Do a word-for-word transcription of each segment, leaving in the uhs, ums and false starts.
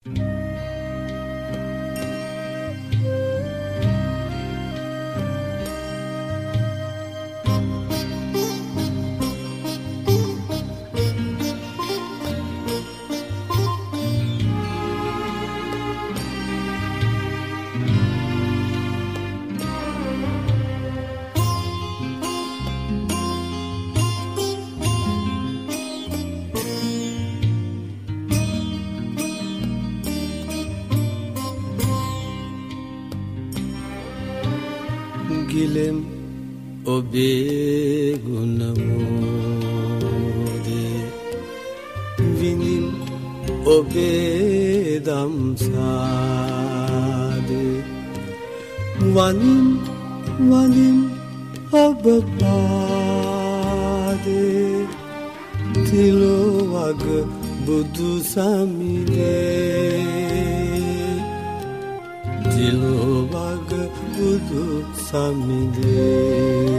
ගිලෙම් ඔබේ ගුණමෝදේ විඳින් ඔබේ දම්සාදේ වනින් වනින් ඔබ පාදේ තිලෝ වග බුදු සමිනේ තිලෝ වග බුදු සමිනේ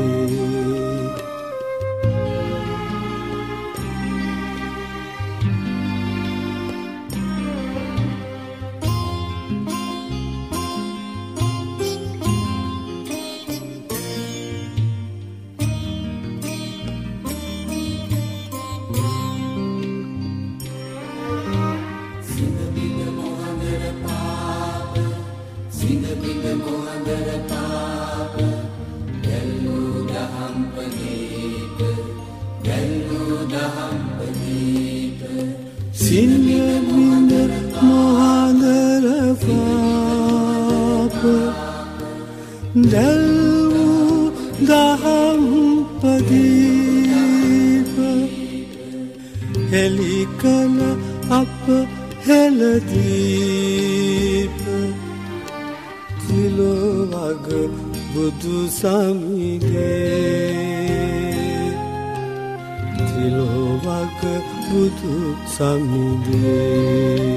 සිනබිඳ මොහඳර පාප දැල්වූ දහම් පදීප හෙළි කළ අප හෙළදීප තිලෝ වග බුදු සමිනේ තිලෝ වග බුදු සමිනේ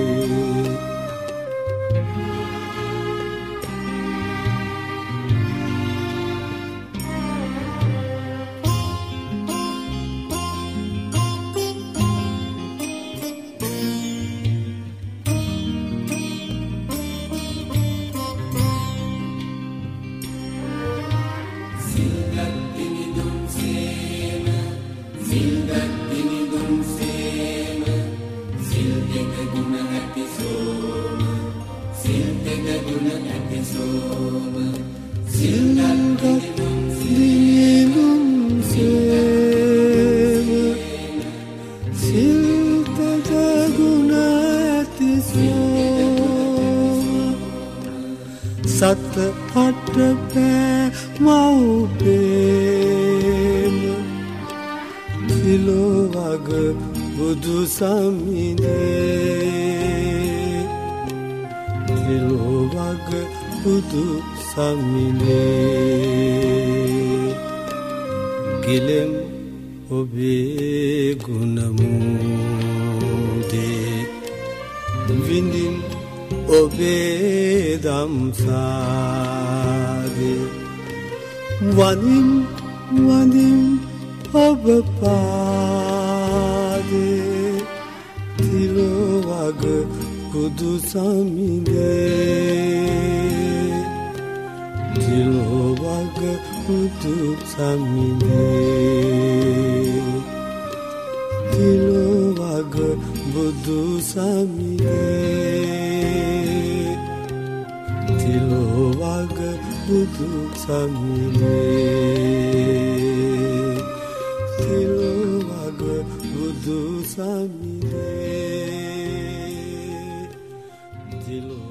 සත අට පෑ මව්පේම තිලෝ වග බුදු සමිනේ තිලෝ වග බුදු සමිනේ ගිලෙම් ඔබේ ගුණමෝදේ විඳින් ඔබේ දම්සාදේ වනින් වනින් ඔබ පාදේ තිලෝ වග බුදු සමිනේ තිලෝ වග බුදු සමිනේ තිලෝ වග බුදු සමිනේ තිලෝ වග බුදු සමිනේ තිලෝ වග බුදු සමිනේ තිලෝ